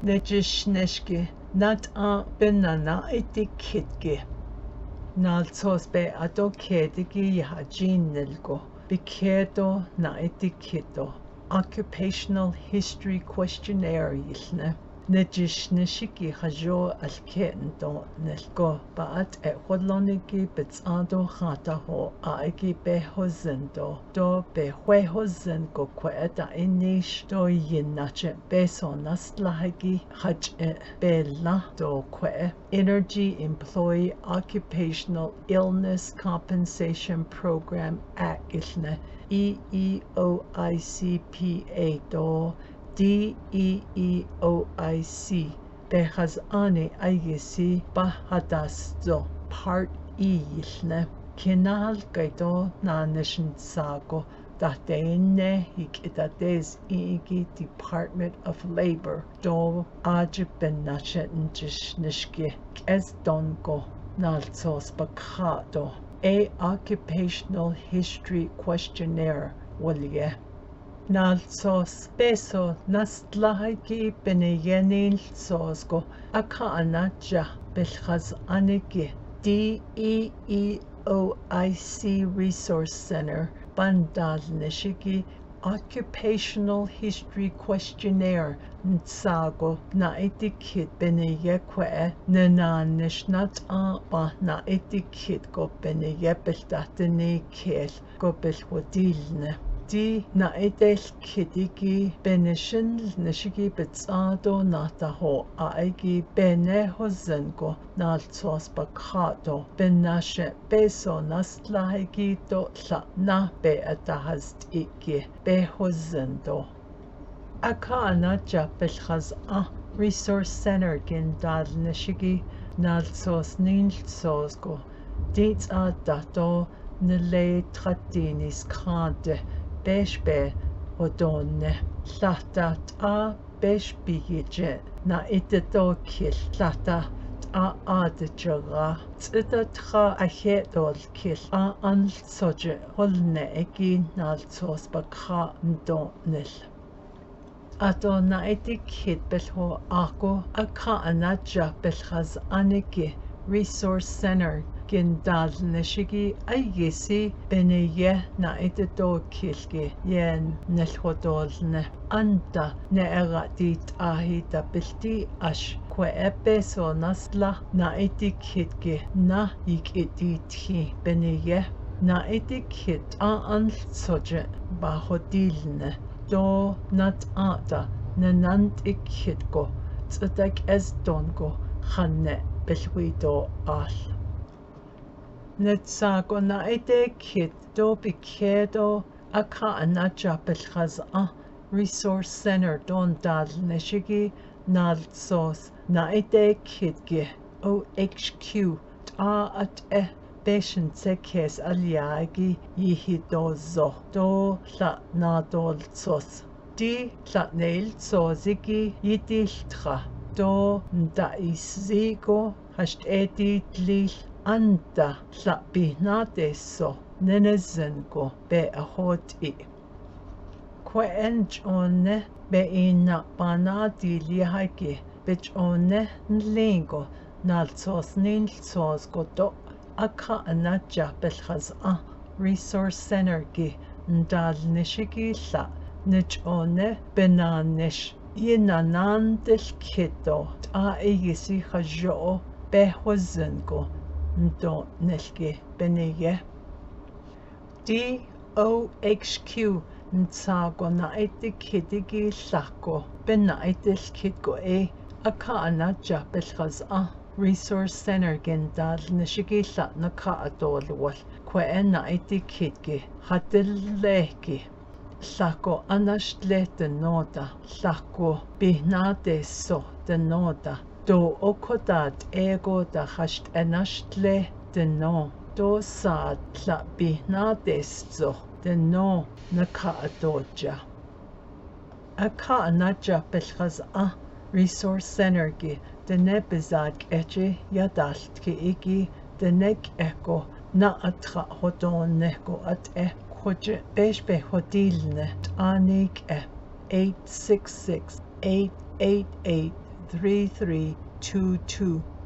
nejishneshki nat a benana itikitki nalsos be ato kediki yahajin nelgo bikedo na itikito occupational history questionnaire yilne nejishneshiki hajo alkendo nelgo baat e hodloniki betsado khata ho aiki behozendo do behuehozengo kweta inish do yinache beso naslahagi haj bella do kwe Energy Employee Occupational Illness Compensation Program Akilne EEOICPA do DEEOIC Behaz Ani Ayesi Bahadaszo Part E Yilne Kinal Gaido Nanishin Sago Datene Hikitades Igi Department of Labor Do Ajibenachet Nishki Es Dongo Nalsos Bakado A Occupational History Questionnaire Wolye Nalsos Beso Nastlahiki Beneyenil Sosgo Akaanaja Belchaz Aniki DEEOIC Resource Center Bandal Nishiki Occupational History Questionnaire Nsago na itikit beneyekwe nena nishnat ba na itikit go beneyebeltatene kel go belhodilne di na idel kidiki benishin nishiki betsado nataho aigi benehozengo naltos bakado benashe beso naslahigi do la na be atahast iki behozendo Akana Japelchaz Resource Center Gindal Nishigi Nalsos Nilsosgo Dits Dato Nile Tratinis Kante Beshbe Odone Latat Beshbije Na Iteto Kil Lata Adjara Titatra Ahetol Kil An Soje Holne Egi Nalsos Bakha Ndonil Ato na itikit belho ako akaanaja belchaz aniki Resource Center Gindal Nishigi Ayesi Beneye na itito kilgi yen nelhodolne Anta neeratit ahita bilti ash kwe epeso nasla na itikitgi na ikititki Beneye na itikit an soje bahodilne Do nat ata nenant ikitgo tsatak es dongo khanne belwido al Netsago na ite kit do bikedo aka anaja belchaz Resource Center don dal neshigi nalsos na ite kitge OHQ ta at Beshin sekes aliagi yihidozo do la nadol sos di la nail sozigi yidiltra do nda iszigo hasht edit anta la binadeso nenezengo be ahoti Kwenj onne be ina banadi lihagi bich onne nlingo nalsos nilsos godo Aka anaja belchaz Resource Center gi ndal nishigi la nich one benanish yinanandel kito ta igisi hajo behozengo ndo nelgi beneye DOHQ nsago na itikidigi lako benaitel kitgo aka anaja belchaz Resource Center Gindal Nishigila Naka Adolwal Kwena Itikitgi Hadileki Lako Anashle de Noda Lako Bihnade so de Noda Do Okodat Ego da Hasht Enashle de No Do Sad La Bihnade so de No Naka Adoja Aka Anaja Belchaz Resource Center Gi Dene bezag eche yadalt ki igi denek eko na atra hodon neko at hoje beshbe hodilne tanik 866-888 3322.